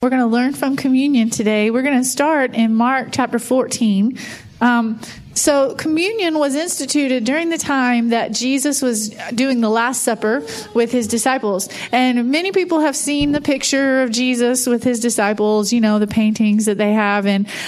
We're going to learn from communion today. We're going to start in Mark chapter 14. So communion was instituted during the time that Jesus was doing the Last Supper with his disciples. And many people have seen the picture of Jesus with his disciples, you know, the paintings that they have.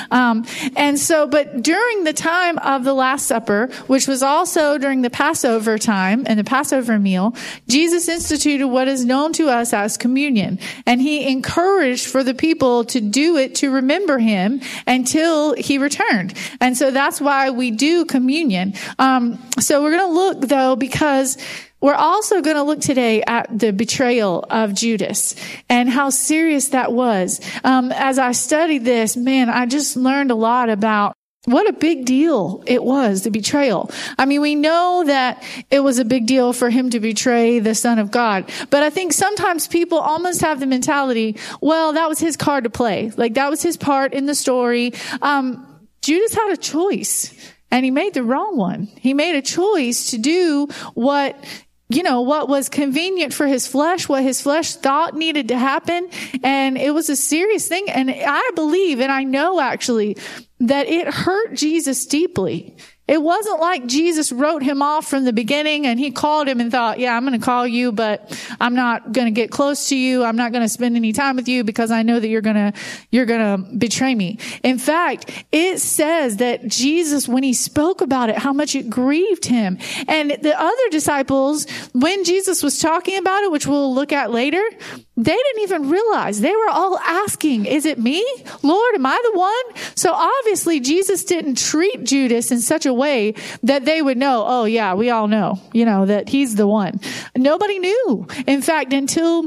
But during the time of the Last Supper, which was also during the Passover time and the Passover meal, Jesus instituted what is known to us as communion. And he encouraged for the people to do it to remember him until he returned. And so that's why we do communion. So we're going to look, though, because we're also going to look today at the betrayal of Judas and how serious that was. As I studied this, man, I just learned a lot about what a big deal it was, the betrayal. I mean, we know that it was a big deal for him to betray the Son of God. But I think sometimes people almost have the mentality, well, that was his card to play. Like, that was his part in the story. Judas had a choice, and he made the wrong one. He made a choice to do what was convenient for his flesh, what his flesh thought needed to happen. And it was a serious thing. And I believe, and I know actually, that it hurt Jesus deeply. It wasn't like Jesus wrote him off from the beginning and he called him and thought, yeah, I'm going to call you, but I'm not going to get close to you. I'm not going to spend any time with you because I know that you're going to betray me. In fact, it says that Jesus, when he spoke about it, how much it grieved him. And the other disciples, when Jesus was talking about it, which we'll look at later, they didn't even realize. They were all asking, is it me? Lord, am I the one? So obviously Jesus didn't treat Judas in such a way that they would know, oh yeah, we all know, that he's the one. Nobody knew. In fact, until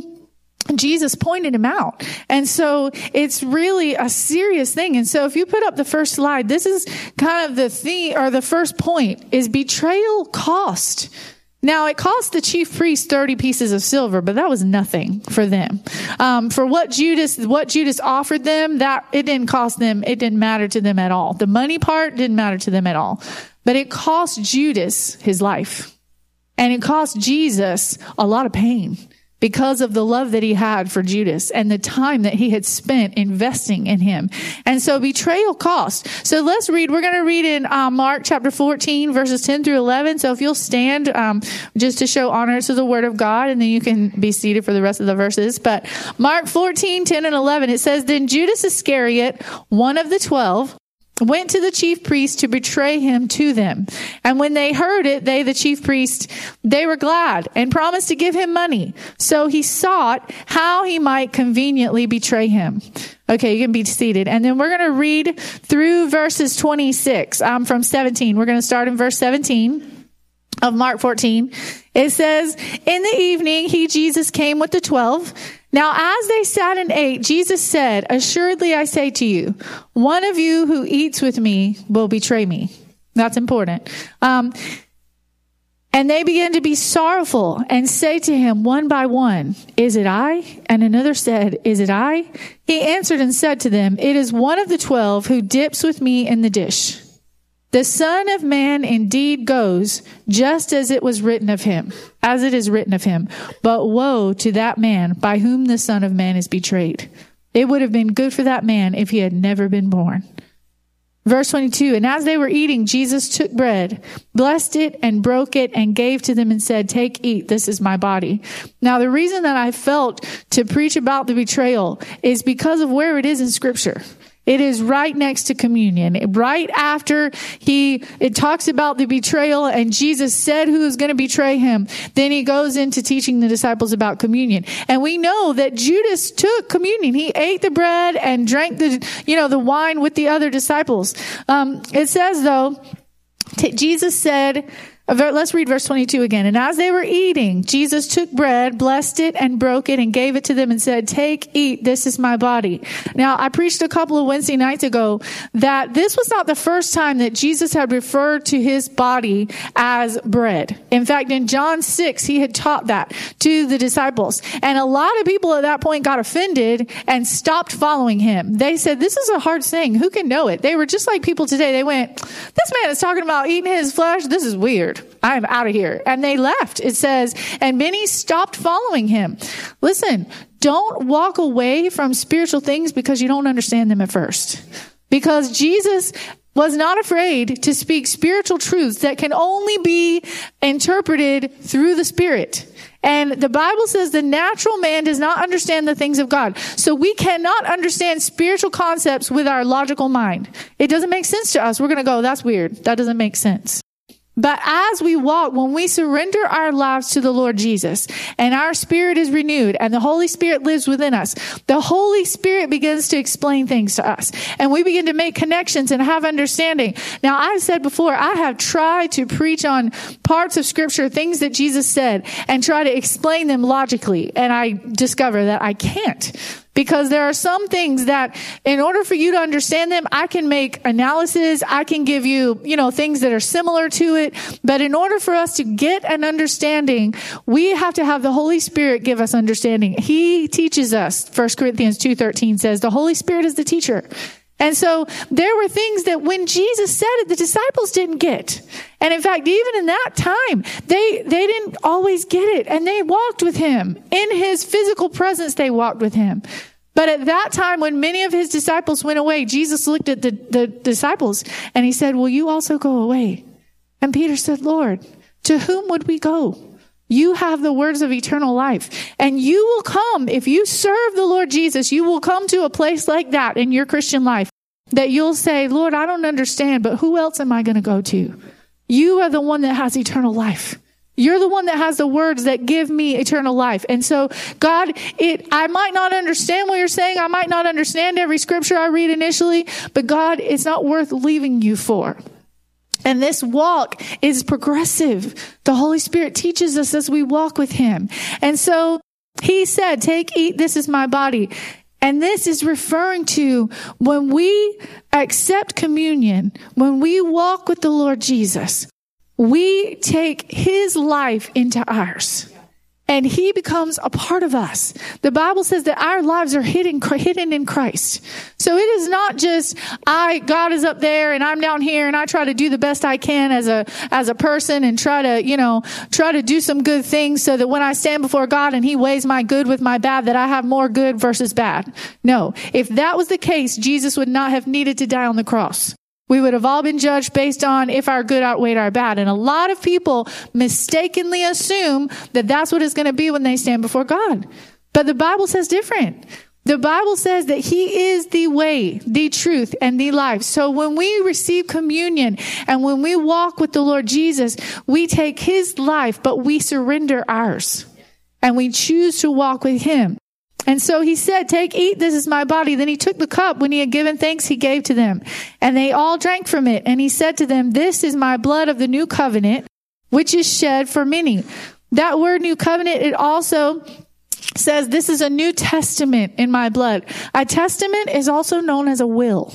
Jesus pointed him out. And so it's really a serious thing. And so if you put up the first slide, this is kind of the theme, or the first point is betrayal cost. Now, it cost the chief priests 30 pieces of silver, but that was nothing for them. For what Judas offered them, that it didn't cost them. It didn't matter to them at all. The money part didn't matter to them at all. But it cost Judas his life. And it cost Jesus a lot of pain because of the love that he had for Judas and the time that he had spent investing in him. And so betrayal cost. So let's read. We're going to read in Mark chapter 14, verses 10 through 11. So if you'll stand just to show honor to the word of God, and then you can be seated for the rest of the verses. But Mark 14, 10 and 11, it says, Then Judas Iscariot, one of the 12, went to the chief priests to betray him to them. And when they heard it, the chief priests, they were glad and promised to give him money. So he sought how he might conveniently betray him. Okay, you can be seated. And then we're going to read through verses 26 from 17. We're going to start in verse 17 of Mark 14. It says, In the evening, Jesus came with the 12. Now, as they sat and ate, Jesus said, Assuredly, I say to you, one of you who eats with me will betray me. That's important. And they began to be sorrowful and say to him one by one, Is it I? And another said, Is it I? He answered and said to them, It is one of the 12 who dips with me in the dish. The Son of Man indeed goes just as it was written of him, as it is written of him. But woe to that man by whom the Son of Man is betrayed. It would have been good for that man if he had never been born. Verse 22, And as they were eating, Jesus took bread, blessed it, and broke it, and gave to them and said, Take, eat, this is my body. Now, the reason that I felt to preach about the betrayal is because of where it is in Scripture. It is right next to communion. Right after it talks about the betrayal and Jesus said who is going to betray him. Then he goes into teaching the disciples about communion. And we know that Judas took communion. He ate the bread and drank the wine with the other disciples. It says though, Jesus said, let's read verse 22 again. And as they were eating, Jesus took bread, blessed it, and broke it, and gave it to them and said, Take, eat, this is my body. Now, I preached a couple of Wednesday nights ago that this was not the first time that Jesus had referred to his body as bread. In fact, in John 6, he had taught that to the disciples. And a lot of people at that point got offended and stopped following him. They said, this is a hard saying. Who can know it? They were just like people today. They went, this man is talking about eating his flesh. This is weird. I'm out of here. And they left. It says, and many stopped following him. Listen, don't walk away from spiritual things because you don't understand them at first. Because Jesus was not afraid to speak spiritual truths that can only be interpreted through the Spirit. And the Bible says the natural man does not understand the things of God. So we cannot understand spiritual concepts with our logical mind. It doesn't make sense to us. We're going to go, that's weird. That doesn't make sense. But as we walk, when we surrender our lives to the Lord Jesus and our spirit is renewed and the Holy Spirit lives within us, the Holy Spirit begins to explain things to us and we begin to make connections and have understanding. Now, I've said before, I have tried to preach on parts of Scripture, things that Jesus said, and try to explain them logically. And I discover that I can't. Because there are some things that in order for you to understand them, I can make analysis. I can give you, things that are similar to it. But in order for us to get an understanding, we have to have the Holy Spirit give us understanding. He teaches us. 1 Corinthians 2:13 says the Holy Spirit is the teacher. And so there were things that when Jesus said it, the disciples didn't get. And in fact, even in that time, they didn't always get it. And they walked with him. In his physical presence, they walked with him. But at that time, when many of his disciples went away, Jesus looked at the disciples and he said, will you also go away? And Peter said, Lord, to whom would we go? You have the words of eternal life. And you will come, if you serve the Lord Jesus, you will come to a place like that in your Christian life that you'll say, Lord, I don't understand, but who else am I going to go to? You are the one that has eternal life. You're the one that has the words that give me eternal life. And so, God, I might not understand what you're saying. I might not understand every scripture I read initially, but God, it's not worth leaving you for. And this walk is progressive. The Holy Spirit teaches us as we walk with him. And so he said, take, eat, this is my body. And this is referring to when we accept communion, when we walk with the Lord Jesus, we take his life into ours. And he becomes a part of us. The Bible says that our lives are hidden in Christ. So it is not just God is up there and I'm down here and I try to do the best I can as a person and try to do some good things so that when I stand before God and he weighs my good with my bad, that I have more good versus bad. No, if that was the case, Jesus would not have needed to die on the cross. We would have all been judged based on if our good outweighed our bad. And a lot of people mistakenly assume that that's what it's going to be when they stand before God. But the Bible says different. The Bible says that he is the way, the truth, and the life. So when we receive communion and when we walk with the Lord Jesus, we take his life, but we surrender ours. And we choose to walk with him. And so he said, take, eat, this is my body. Then he took the cup. When he had given thanks, he gave to them. And they all drank from it. And he said to them, this is my blood of the new covenant, which is shed for many. That word new covenant, it also says this is a new testament in my blood. A testament is also known as a will.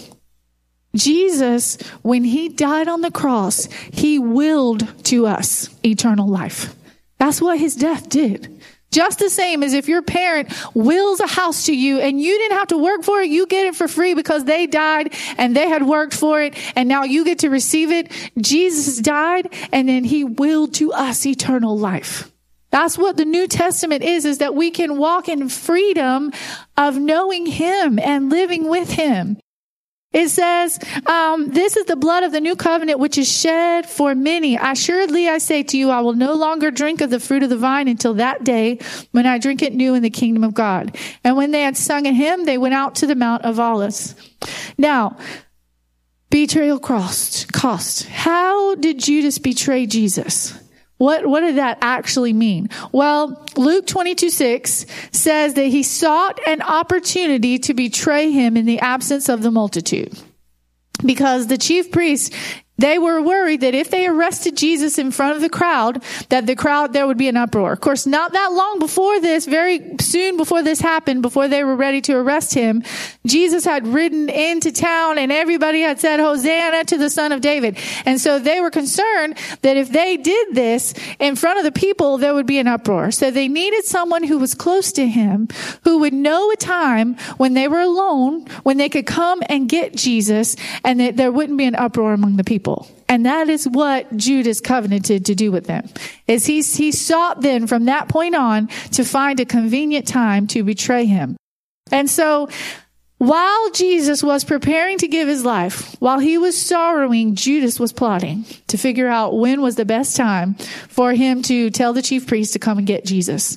Jesus, when he died on the cross, he willed to us eternal life. That's what his death did. Just the same as if your parent wills a house to you and you didn't have to work for it, you get it for free because they died and they had worked for it and now you get to receive it. Jesus died and then he willed to us eternal life. That's what the New Testament is that we can walk in freedom of knowing him and living with him. It says, this is the blood of the new covenant, which is shed for many. Assuredly, I say to you, I will no longer drink of the fruit of the vine until that day when I drink it new in the kingdom of God. And when they had sung a hymn, they went out to the Mount of Olives. Now, betrayal cost. How did Judas betray Jesus? What did that actually mean? Well, Luke 22:6 says that he sought an opportunity to betray him in the absence of the multitude. Because the chief priests, they were worried that if they arrested Jesus in front of the crowd, there would be an uproar. Of course, not that long before this, very soon before this happened, before they were ready to arrest him, Jesus had ridden into town and everybody had said, Hosanna to the Son of David. And so they were concerned that if they did this in front of the people, there would be an uproar. So they needed someone who was close to him, who would know a time when they were alone, when they could come and get Jesus and that there wouldn't be an uproar among the people. people. And that is what Judas covenanted to do with them. Is he sought then from that point on to find a convenient time to betray him. And so while Jesus was preparing to give his life, while he was sorrowing, Judas was plotting to figure out when was the best time for him to tell the chief priest to come and get Jesus.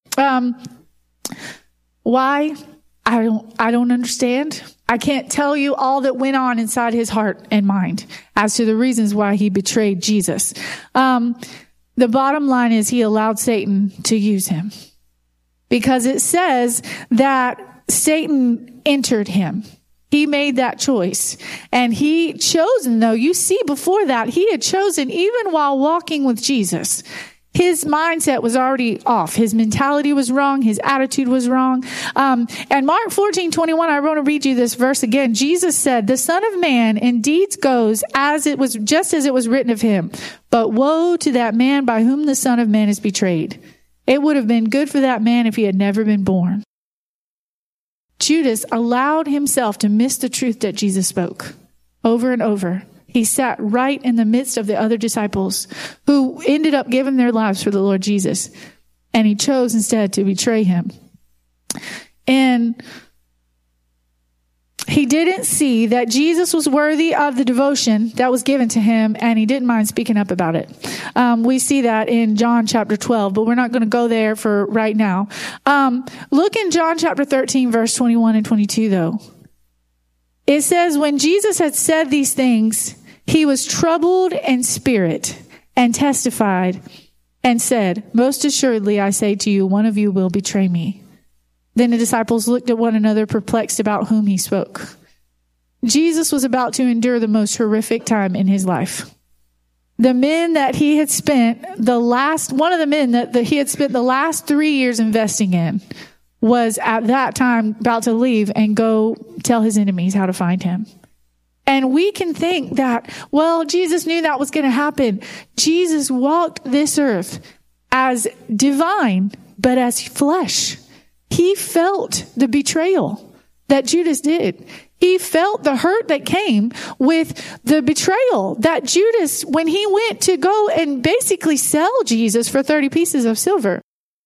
Why? I don't understand. I can't tell you all that went on inside his heart and mind as to the reasons why he betrayed Jesus. The bottom line is he allowed Satan to use him, because it says that Satan entered him. He made that choice. And he chosen, though, you see before that, he had chosen even while walking with Jesus. His mindset was already off. His mentality was wrong. His attitude was wrong. And Mark 14:21, I want to read you this verse again. Jesus said, "The Son of Man indeed goes just as it was written of him. But woe to that man by whom the Son of Man is betrayed. It would have been good for that man if he had never been born." Judas allowed himself to miss the truth that Jesus spoke over and over. He sat right in the midst of the other disciples who ended up giving their lives for the Lord Jesus. And he chose instead to betray him. And he didn't see that Jesus was worthy of the devotion that was given to him, and he didn't mind speaking up about it. We see that in John chapter 12, but we're not going to go there for right now. Look in John chapter 13, verse 21 and 22, though. It says, "When Jesus had said these things, he was troubled in spirit and testified and said, 'Most assuredly, I say to you, one of you will betray me.' Then the disciples looked at one another, perplexed about whom he spoke." Jesus was about to endure the most horrific time in his life. The men that he had spent one of the men that he had spent the last 3 years investing in was at that time about to leave and go tell his enemies how to find him. And we can think that, well, Jesus knew that was going to happen. Jesus walked this earth as divine, but as flesh. He felt the betrayal that Judas did. He felt the hurt that came with the betrayal that Judas, when he went to go and basically sell Jesus for 30 pieces of silver.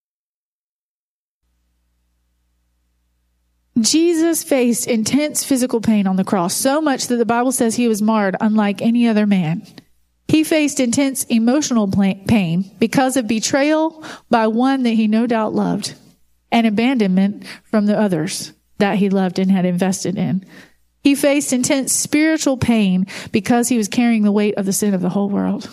Jesus faced intense physical pain on the cross, so much that the Bible says he was marred unlike any other man. He faced intense emotional pain because of betrayal by one that he no doubt loved, and abandonment from the others that he loved and had invested in. He faced intense spiritual pain because he was carrying the weight of the sin of the whole world.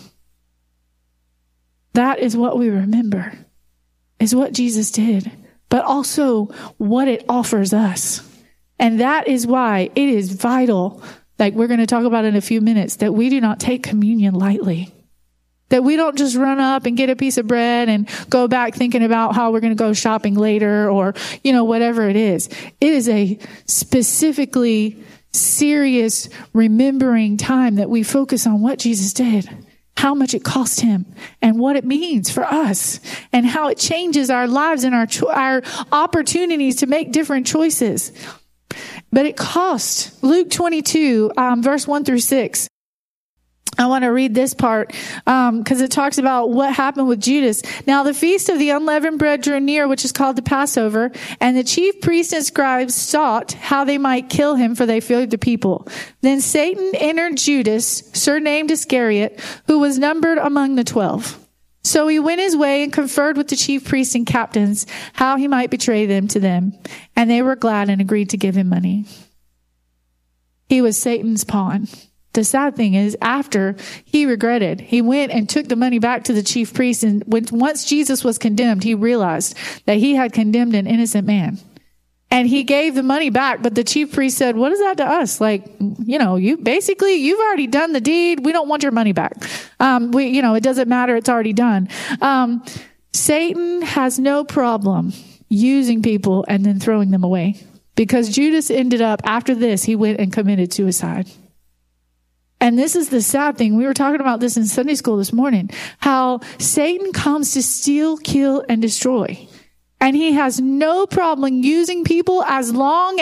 That is what we remember, is what Jesus did, but also what it offers us. And that is why it is vital, like we're going to talk about in a few minutes, that we do not take communion lightly. That we don't just run up and get a piece of bread and go back thinking about how we're going to go shopping later or, whatever it is. It is a specifically serious remembering time that we focus on what Jesus did, how much it cost him, and what it means for us, and how it changes our lives and our opportunities to make different choices. But it cost. Luke 22, verse 1 through 6. I want to read this part because it talks about what happened with Judas. "Now the feast of the unleavened bread drew near, which is called the Passover, and the chief priests and scribes sought how they might kill him, for they feared the people. Then Satan entered Judas, surnamed Iscariot, who was numbered among the 12. So he went his way and conferred with the chief priests and captains how he might betray them to them. And they were glad and agreed to give him money." He was Satan's pawn. The sad thing is, after he regretted, he went and took the money back to the chief priest. And once Jesus was condemned, he realized that he had condemned an innocent man. And he gave the money back. But the chief priest said, "What is that to us? You've already done the deed. We don't want your money back. It doesn't matter. It's already done." Satan has no problem using people and then throwing them away, because Judas ended up, after this, he went and committed suicide. And this is the sad thing. We were talking about this in Sunday school this morning, how Satan comes to steal, kill, and destroy. And he has no problem using people as long as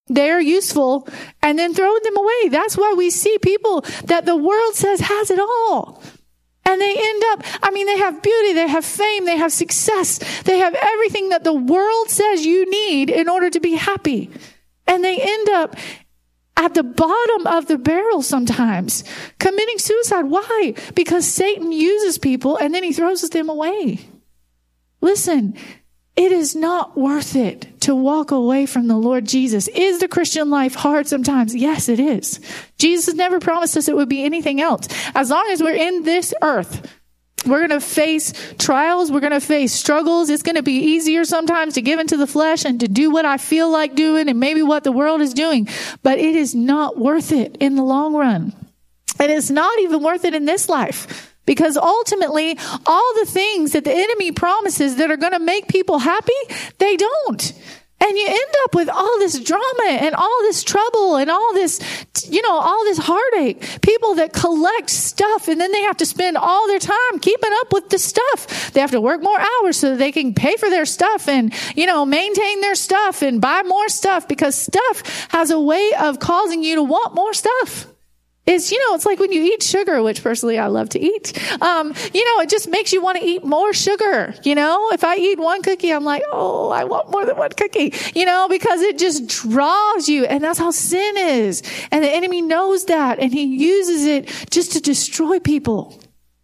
they're useful, and then throwing them away. That's why we see people that the world says has it all. And they end up, they have beauty, they have fame, they have success, they have everything that the world says you need in order to be happy. And they end up at the bottom of the barrel sometimes, committing suicide. Why? Because Satan uses people and then he throws them away. Listen, it is not worth it to walk away from the Lord Jesus. Is the Christian life hard sometimes? Yes, it is. Jesus never promised us it would be anything else. As long as we're in this earth, we're going to face trials. We're going to face struggles. It's going to be easier sometimes to give into the flesh and to do what I feel like doing and maybe what the world is doing. But it is not worth it in the long run. And it's not even worth it in this life. Because ultimately, all the things that the enemy promises that are going to make people happy, they don't. And you end up with all this drama and all this trouble and all this, all this heartache. People that collect stuff and then they have to spend all their time keeping up with the stuff. They have to work more hours so that they can pay for their stuff and, maintain their stuff and buy more stuff, because stuff has a way of causing you to want more stuff. It's like when you eat sugar, which personally I love to eat. It just makes you want to eat more sugar. If I eat one cookie, I'm like, oh, I want more than one cookie, because it just draws you. And that's how sin is. And the enemy knows that. And he uses it just to destroy people.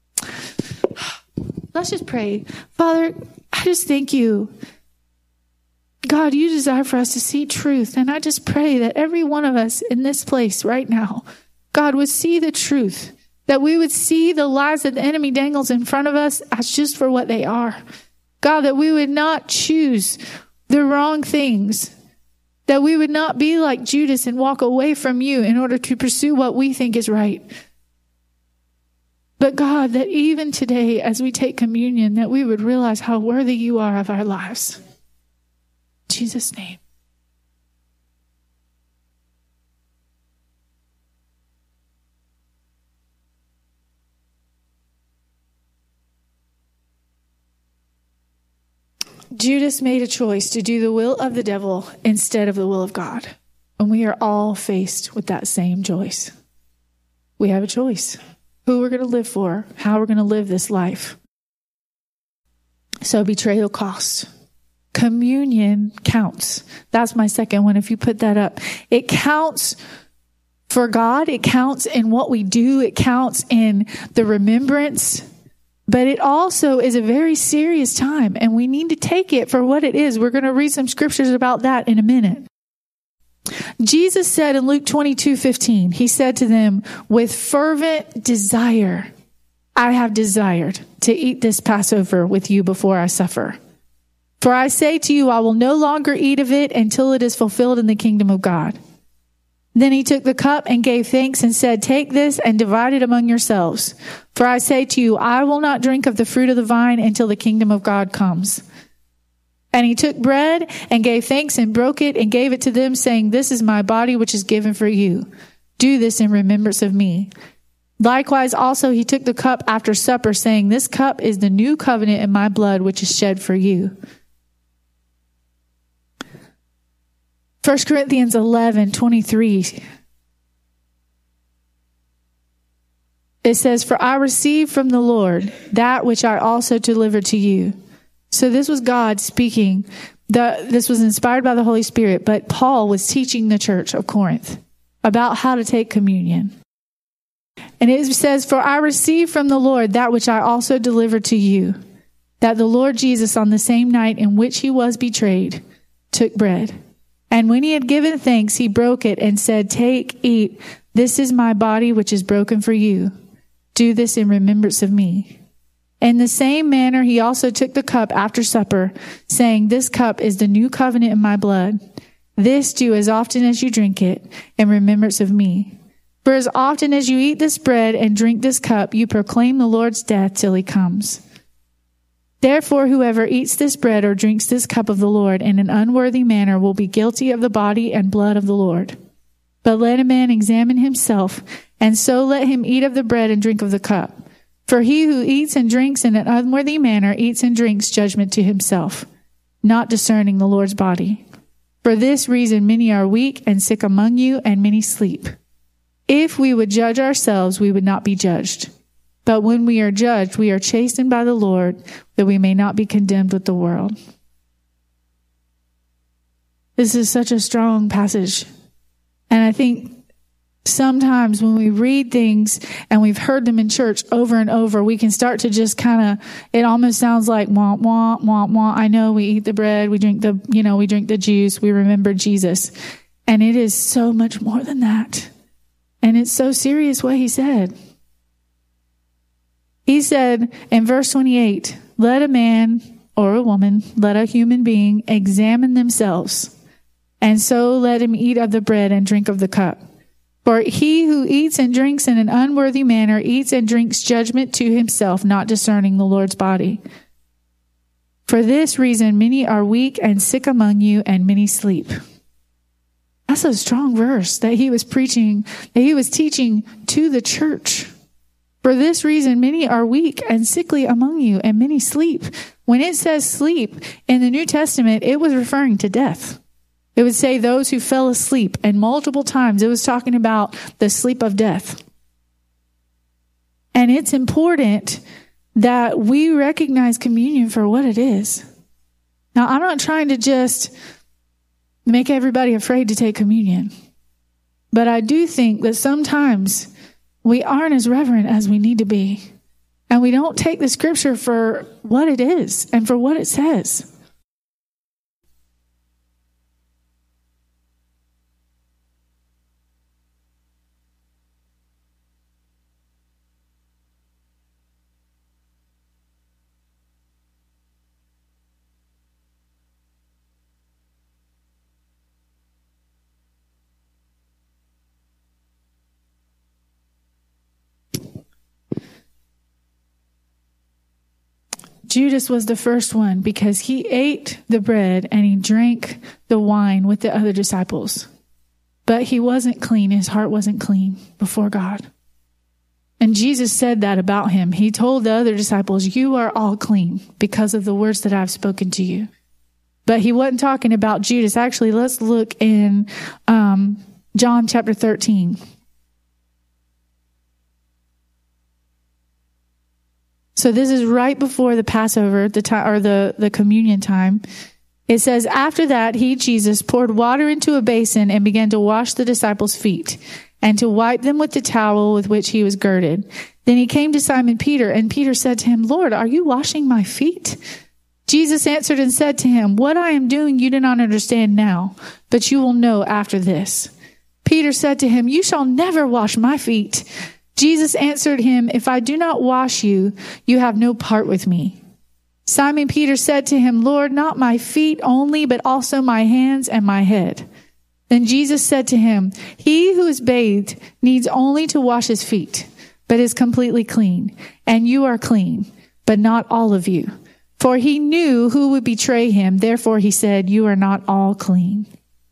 Let's just pray. Father, I just thank you. God, you desire for us to see truth. And I just pray that every one of us in this place right now, God, would see the truth, that we would see the lies that the enemy dangles in front of us as just for what they are. God, that we would not choose the wrong things, that we would not be like Judas and walk away from you in order to pursue what we think is right. But God, that even today, as we take communion, that we would realize how worthy you are of our lives. In Jesus' name. Judas made a choice to do the will of the devil instead of the will of God. And we are all faced with that same choice. We have a choice. Who we're going to live for, how we're going to live this life. So betrayal costs. Communion counts. That's my second one, if you put that up. It counts for God. It counts in what we do. It counts in the remembrance. But it also is a very serious time, and we need to take it for what it is. We're going to read some scriptures about that in a minute. Jesus said in Luke 22:15, he said to them, with fervent desire, I have desired to eat this Passover with you before I suffer. For I say to you, I will no longer eat of it until it is fulfilled in the kingdom of God. Then he took the cup and gave thanks and said, take this and divide it among yourselves. For I say to you, I will not drink of the fruit of the vine until the kingdom of God comes. And he took bread and gave thanks and broke it and gave it to them, saying, this is my body which is given for you. Do this in remembrance of me. Likewise also he took the cup after supper, saying, this cup is the new covenant in my blood which is shed for you. 1 Corinthians 11:23. It says, for I received from the Lord that which I also delivered to you. So this was God speaking. This was inspired by the Holy Spirit, but Paul was teaching the church of Corinth about how to take communion. And it says, for I received from the Lord that which I also delivered to you, that the Lord Jesus on the same night in which he was betrayed took bread. And when he had given thanks, he broke it and said, take, eat. This is my body, which is broken for you. Do this in remembrance of me. In the same manner, he also took the cup after supper, saying, this cup is the new covenant in my blood. This do as often as you drink it in remembrance of me. For as often as you eat this bread and drink this cup, you proclaim the Lord's death till he comes. Therefore, whoever eats this bread or drinks this cup of the Lord in an unworthy manner will be guilty of the body and blood of the Lord. But let a man examine himself, and so let him eat of the bread and drink of the cup. For he who eats and drinks in an unworthy manner eats and drinks judgment to himself, not discerning the Lord's body. For this reason, many are weak and sick among you, and many sleep. If we would judge ourselves, we would not be judged. But when we are judged, we are chastened by the Lord, that we may not be condemned with the world. This is such a strong passage. And I think sometimes when we read things and we've heard them in church over and over, we can start to just kind of, it almost sounds like wah, wah, wah, wah. I know we eat the bread, we drink the juice, we remember Jesus. And it is so much more than that. And it's so serious what he said. He said in verse 28, let a man or a woman, let a human being examine themselves, and so let him eat of the bread and drink of the cup. For he who eats and drinks in an unworthy manner eats and drinks judgment to himself, not discerning the Lord's body. For this reason, many are weak and sick among you, and many sleep. That's a strong verse that he was preaching, that he was teaching to the church. For this reason, many are weak and sickly among you, and many sleep. When it says sleep in the New Testament, it was referring to death. It would say those who fell asleep, and multiple times it was talking about the sleep of death. And it's important that we recognize communion for what it is. Now, I'm not trying to just make everybody afraid to take communion, but I do think that sometimes we aren't as reverent as we need to be, and we don't take the scripture for what it is and for what it says. Judas was the first one because he ate the bread and he drank the wine with the other disciples. But he wasn't clean. His heart wasn't clean before God. And Jesus said that about him. He told the other disciples, you are all clean because of the words that I've spoken to you. But he wasn't talking about Judas. Actually, let's look in John chapter 13. So this is right before the Passover, the communion time. It says, after that, he, Jesus, poured water into a basin and began to wash the disciples' feet and to wipe them with the towel with which he was girded. Then he came to Simon Peter, and Peter said to him, Lord, are you washing my feet? Jesus answered and said to him, what I am doing you do not understand now, but you will know after this. Peter said to him, you shall never wash my feet. Jesus answered him, if I do not wash you, you have no part with me. Simon Peter said to him, Lord, not my feet only, but also my hands and my head. Then Jesus said to him, he who is bathed needs only to wash his feet, but is completely clean. And you are clean, but not all of you. For he knew who would betray him. Therefore he said, you are not all clean.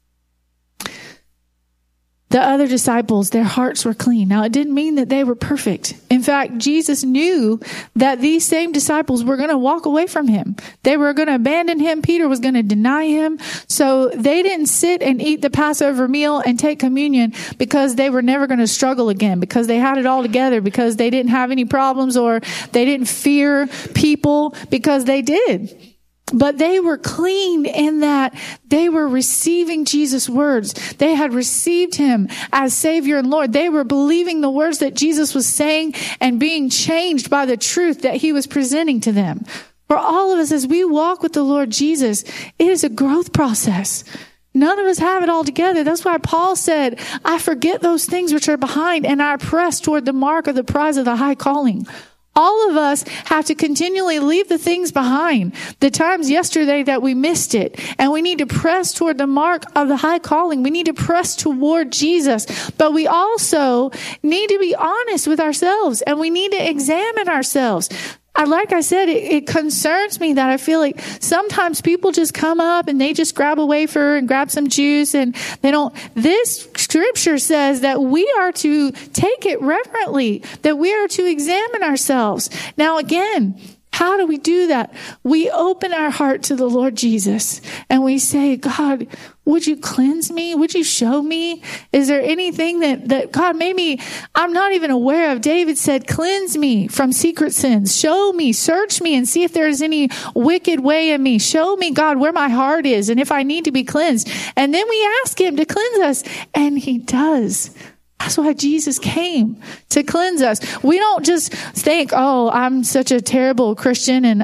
The other disciples, their hearts were clean. Now, it didn't mean that they were perfect. In fact, Jesus knew that these same disciples were going to walk away from him. They were going to abandon him. Peter was going to deny him. So they didn't sit and eat the Passover meal and take communion because they were never going to struggle again, because they had it all together, because they didn't have any problems, or they didn't fear people, because they did. But they were clean in that they were receiving Jesus' words. They had received him as Savior and Lord. They were believing the words that Jesus was saying and being changed by the truth that he was presenting to them. For all of us, as we walk with the Lord Jesus, it is a growth process. None of us have it all together. That's why Paul said, I forget those things which are behind, and I press toward the mark of the prize of the high calling. All of us have to continually leave the things behind, the times yesterday that we missed it. And we need to press toward the mark of the high calling. We need to press toward Jesus. But we also need to be honest with ourselves, and we need to examine ourselves. Like I said, it concerns me that I feel like sometimes people just come up and they just grab a wafer and grab some juice, and they don't. This scripture says that we are to take it reverently, that we are to examine ourselves. Now again, How do we do that? We open our heart to the Lord Jesus and we say, God, would you cleanse me? Would you show me? Is there anything that God, maybe I'm not even aware of? David said, cleanse me from secret sins. Show me, search me and see if there's any wicked way in me. Show me, God, where my heart is and if I need to be cleansed. And then we ask him to cleanse us, and he does. That's why Jesus came, to cleanse us. We don't just think, oh, I'm such a terrible Christian and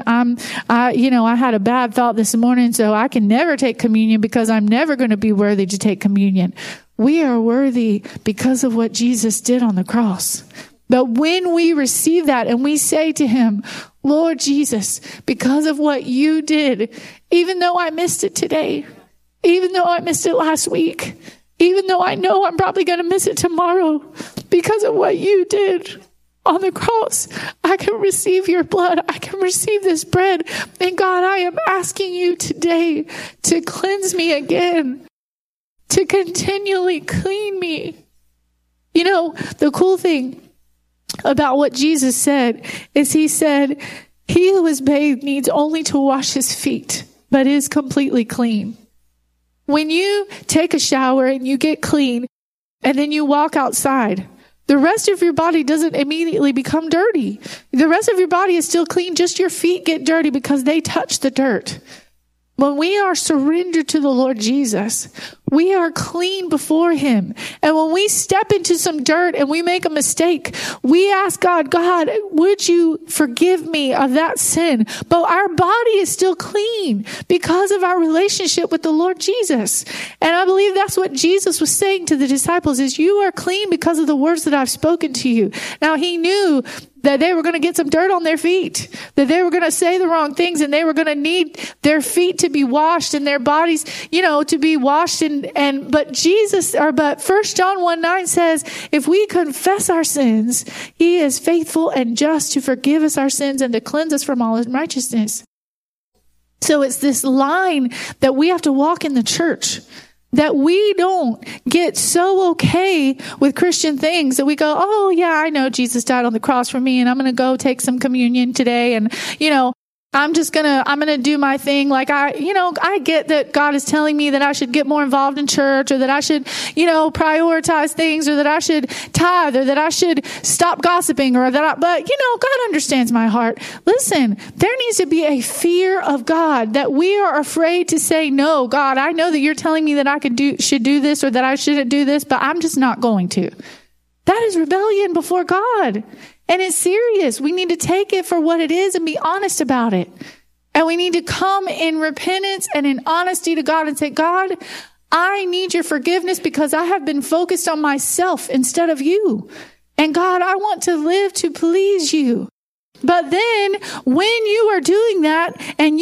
I had a bad thought this morning, so I can never take communion because I'm never going to be worthy to take communion. We are worthy because of what Jesus did on the cross. But when we receive that and we say to him, Lord Jesus, because of what you did, even though I missed it today, even though I missed it last week, even though I know I'm probably going to miss it tomorrow, because of what you did on the cross, I can receive your blood. I can receive this bread. And God, I am asking you today to cleanse me again, to continually clean me. You know, the cool thing about what Jesus said is he said, he who is bathed needs only to wash his feet, but is completely clean. When you take a shower and you get clean and then you walk outside, the rest of your body doesn't immediately become dirty. The rest of your body is still clean. Just your feet get dirty because they touch the dirt. When we are surrendered to the Lord Jesus, we are clean before him. And when we step into some dirt and we make a mistake, we ask God, God, would you forgive me of that sin? But our body is still clean because of our relationship with the Lord Jesus. And I believe that's what Jesus was saying to the disciples is, you are clean because of the words that I've spoken to you. Now he knew that they were going to get some dirt on their feet, that they were going to say the wrong things, and they were going to need their feet to be washed and their bodies, to be washed. But 1 John 1:9 says, if we confess our sins, he is faithful and just to forgive us our sins and to cleanse us from all unrighteousness. So it's this line that we have to walk in the church, that we don't get so okay with Christian things that we go, oh yeah, I know Jesus died on the cross for me and I'm going to go take some communion today. And, I'm going to do my thing. Like I get that God is telling me that I should get more involved in church, or that I should, prioritize things, or that I should tithe, or that I should stop gossiping, but God understands my heart. Listen, there needs to be a fear of God, that we are afraid to say, no, God, I know that you're telling me that I should do this, or that I shouldn't do this, but I'm just not going to. That is rebellion before God. And it's serious. We need to take it for what it is and be honest about it. And we need to come in repentance and in honesty to God and say, God, I need your forgiveness because I have been focused on myself instead of you. And God, I want to live to please you. But then when you are doing that and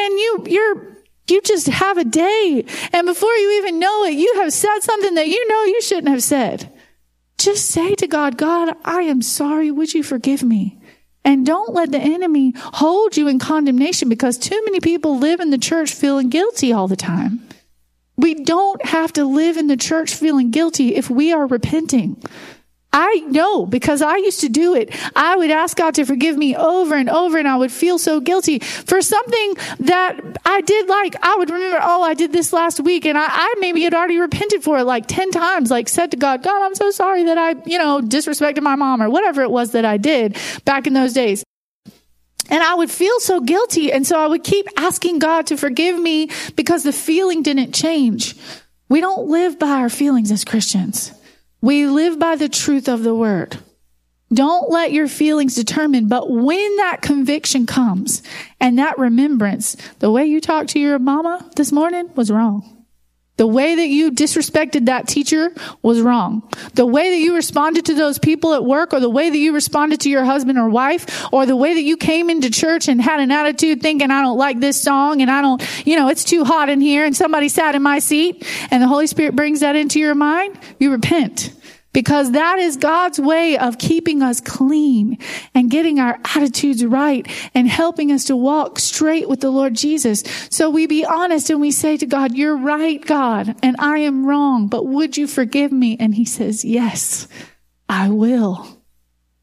you just have a day, and before you even know it, you have said something that you shouldn't have said. Just say to God, God, I am sorry. Would you forgive me? And don't let the enemy hold you in condemnation, because too many people live in the church feeling guilty all the time. We don't have to live in the church feeling guilty if we are repenting. I know, because I used to do it. I would ask God to forgive me over and over, and I would feel so guilty for something that I did. Like, I would remember, I did this last week, and I maybe had already repented for it like 10 times, like said to God, God, I'm so sorry that I, disrespected my mom, or whatever it was that I did back in those days. And I would feel so guilty. And so I would keep asking God to forgive me because the feeling didn't change. We don't live by our feelings as Christians. We live by the truth of the word. Don't let your feelings determine. But when that conviction comes and that remembrance, the way you talked to your mama this morning was wrong. The way that you disrespected that teacher was wrong. The way that you responded to those people at work, or the way that you responded to your husband or wife, or the way that you came into church and had an attitude thinking, I don't like this song, and I don't, it's too hot in here, and somebody sat in my seat, and the Holy Spirit brings that into your mind, you repent. Because that is God's way of keeping us clean and getting our attitudes right and helping us to walk straight with the Lord Jesus. So we be honest and we say to God, you're right, God, and I am wrong, but would you forgive me? And he says, yes, I will.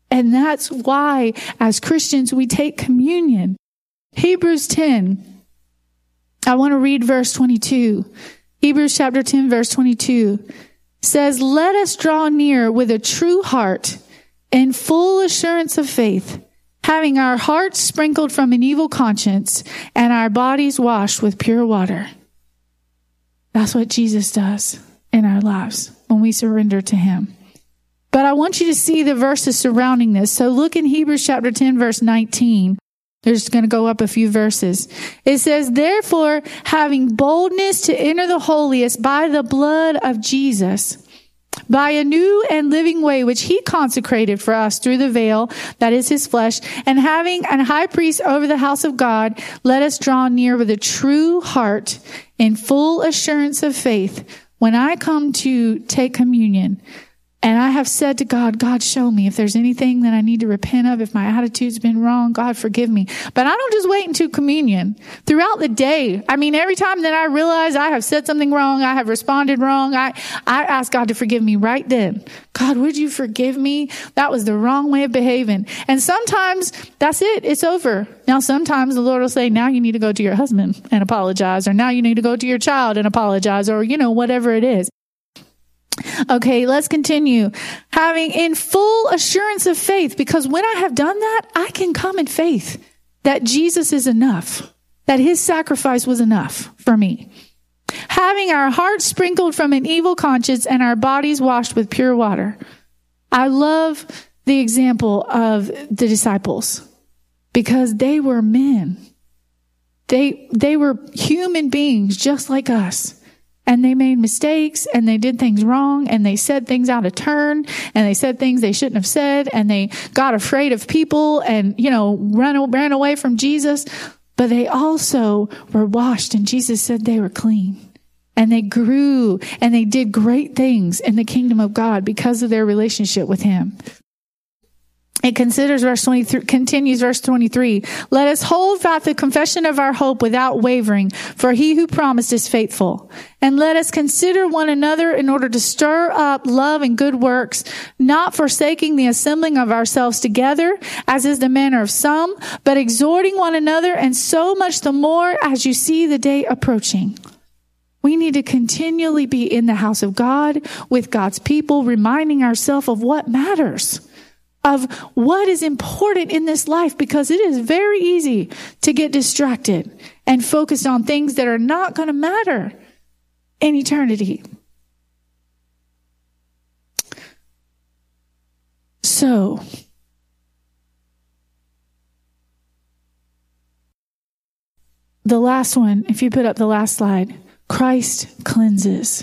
And that's why, as Christians, we take communion. Hebrews 10. I want to read verse 22. Hebrews chapter 10, verse 22 says, "Let us draw near with a true heart and full assurance of faith, having our hearts sprinkled from an evil conscience and our bodies washed with pure water." That's what Jesus does in our lives when we surrender to him. But I want you to see the verses surrounding this. So look in Hebrews chapter 10, verse 19. There's going to go up a few verses. It says, "Therefore, having boldness to enter the holiest by the blood of Jesus, by a new and living way which he consecrated for us through the veil, that is his flesh, and having an high priest over the house of God, let us draw near with a true heart in full assurance of faith." When I come to take communion, and I have said to God, "God, show me if there's anything that I need to repent of, if my attitude's been wrong, God, forgive me." But I don't just wait until communion. Throughout the day, every time that I realize I have said something wrong, I have responded wrong, I ask God to forgive me right then. "God, would you forgive me? That was the wrong way of behaving." And sometimes that's it. It's over. Now, sometimes the Lord will say, "Now you need to go to your husband and apologize," or "Now you need to go to your child and apologize," or, whatever it is. Okay, let's continue. Having in full assurance of faith, because when I have done that, I can come in faith that Jesus is enough, that his sacrifice was enough for me. Having our hearts sprinkled from an evil conscience and our bodies washed with pure water. I love the example of the disciples because they were men. They were human beings just like us. And they made mistakes and they did things wrong and they said things out of turn and they said things they shouldn't have said and they got afraid of people and, ran away from Jesus. But they also were washed and Jesus said they were clean. And they grew and they did great things in the kingdom of God because of their relationship with him. It continues verse 23. "Let us hold fast the confession of our hope without wavering, for he who promised is faithful. And let us consider one another in order to stir up love and good works, not forsaking the assembling of ourselves together, as is the manner of some, but exhorting one another, and so much the more as you see the day approaching." We need to continually be in the house of God with God's people, reminding ourselves of what matters, of what is important in this life, because it is very easy to get distracted and focused on things that are not going to matter in eternity. So, the last one, if you put up the last slide, Christ cleanses.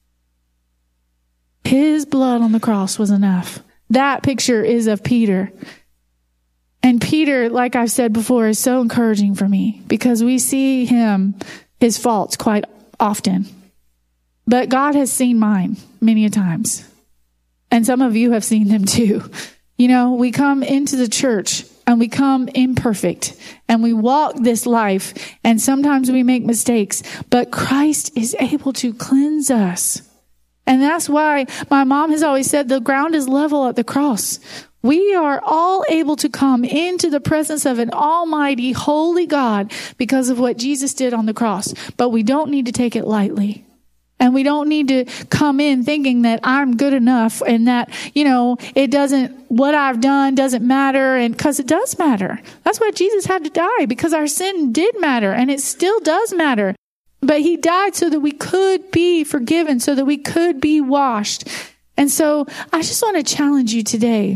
His blood on the cross was enough. That picture is of Peter. And Peter, like I've said before, is so encouraging for me because we see his faults quite often. But God has seen mine many a times. And some of you have seen them too. We come into the church and we come imperfect and we walk this life and sometimes we make mistakes, but Christ is able to cleanse us. And that's why my mom has always said the ground is level at the cross. We are all able to come into the presence of an almighty, holy God because of what Jesus did on the cross. But we don't need to take it lightly. And we don't need to come in thinking that I'm good enough and that, what I've done doesn't matter. And because it does matter. That's why Jesus had to die, because our sin did matter and it still does matter. But he died so that we could be forgiven, so that we could be washed. And so I just want to challenge you today.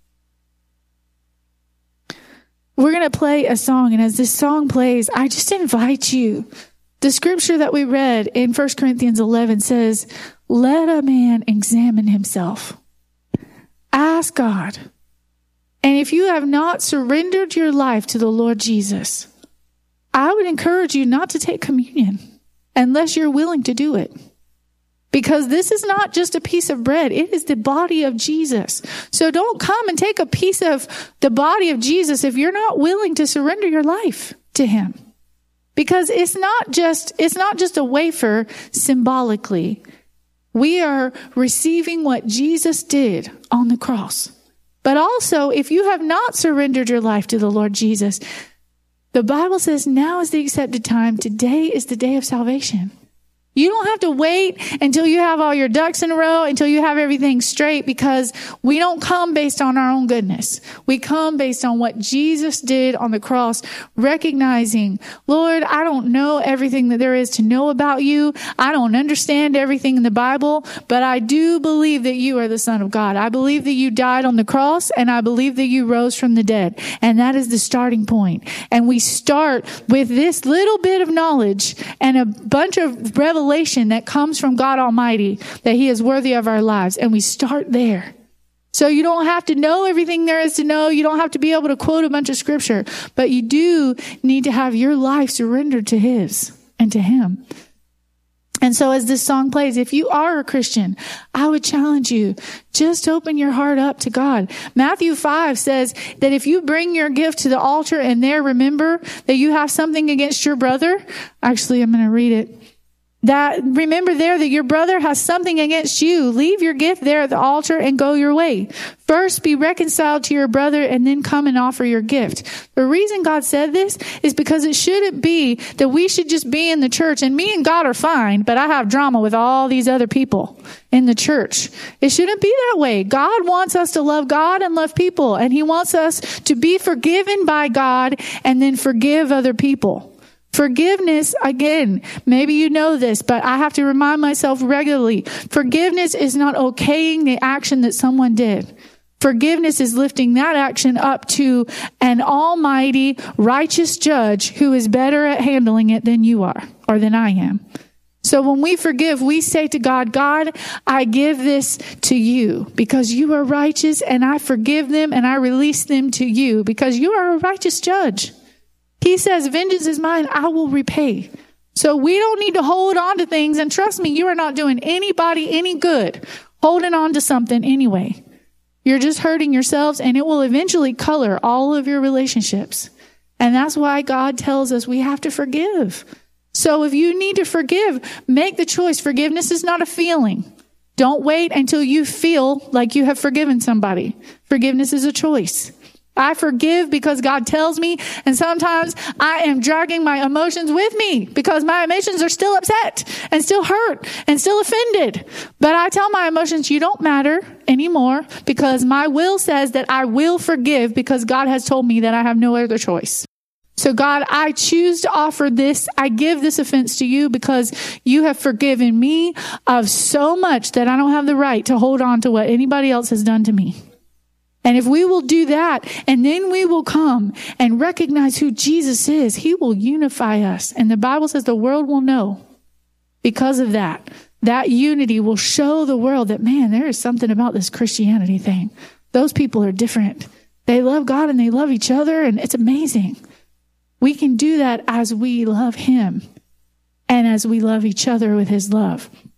We're going to play a song. And as this song plays, I just invite you. The scripture that we read in 1 Corinthians 11 says, "Let a man examine himself." Ask God. And if you have not surrendered your life to the Lord Jesus, I would encourage you not to take communion unless you're willing to do it. Because this is not just a piece of bread. It is the body of Jesus. So don't come and take a piece of the body of Jesus if you're not willing to surrender your life to him. Because it's not just a wafer symbolically. We are receiving what Jesus did on the cross. But also, if you have not surrendered your life to the Lord Jesus, the Bible says now is the accepted time. Today is the day of salvation. You don't have to wait until you have all your ducks in a row, until you have everything straight, because we don't come based on our own goodness. We come based on what Jesus did on the cross, recognizing, Lord, I don't know everything that there is to know about you. I don't understand everything in the Bible, but I do believe that you are the Son of God. I believe that you died on the cross, and I believe that you rose from the dead. And that is the starting point. And we start with this little bit of knowledge and a bunch of revelation that comes from God Almighty, that He is worthy of our lives. And we start there. So you don't have to know everything there is to know. You don't have to be able to quote a bunch of scripture, but you do need to have your life surrendered to His and to Him. And so as this song plays, if you are a Christian, I would challenge you, just open your heart up to God. Matthew 5 says that if you bring your gift to the altar and there remember that you have something against your brother, actually I'm going to read it. That remember there that your brother has something against you. Leave your gift there at the altar and go your way. First be reconciled to your brother and then come and offer your gift. The reason God said this is because it shouldn't be that we should just be in the church and me and God are fine, but I have drama with all these other people in the church. It shouldn't be that way. God wants us to love God and love people, and He wants us to be forgiven by God and then forgive other people. Forgiveness, again, maybe you know this, but I have to remind myself regularly. Forgiveness is not okaying the action that someone did. Forgiveness is lifting that action up to an almighty, righteous judge who is better at handling it than you are, or than I am. So when we forgive, we say to God, God, I give this to you because you are righteous, and I forgive them and I release them to you because you are a righteous judge. He says, vengeance is mine, I will repay. So we don't need to hold on to things. And trust me, you are not doing anybody any good holding on to something anyway. You're just hurting yourselves, and it will eventually color all of your relationships. And that's why God tells us we have to forgive. So if you need to forgive, make the choice. Forgiveness is not a feeling. Don't wait until you feel like you have forgiven somebody. Forgiveness is a choice. I forgive because God tells me, and sometimes I am dragging my emotions with me because my emotions are still upset and still hurt and still offended. But I tell my emotions, you don't matter anymore because my will says that I will forgive because God has told me that I have no other choice. So God, I choose to offer this. I give this offense to you because you have forgiven me of so much that I don't have the right to hold on to what anybody else has done to me. And if we will do that, and then we will come and recognize who Jesus is, He will unify us. And the Bible says the world will know because of that. That unity will show the world that, man, there is something about this Christianity thing. Those people are different. They love God and they love each other, and it's amazing. We can do that as we love Him and as we love each other with His love.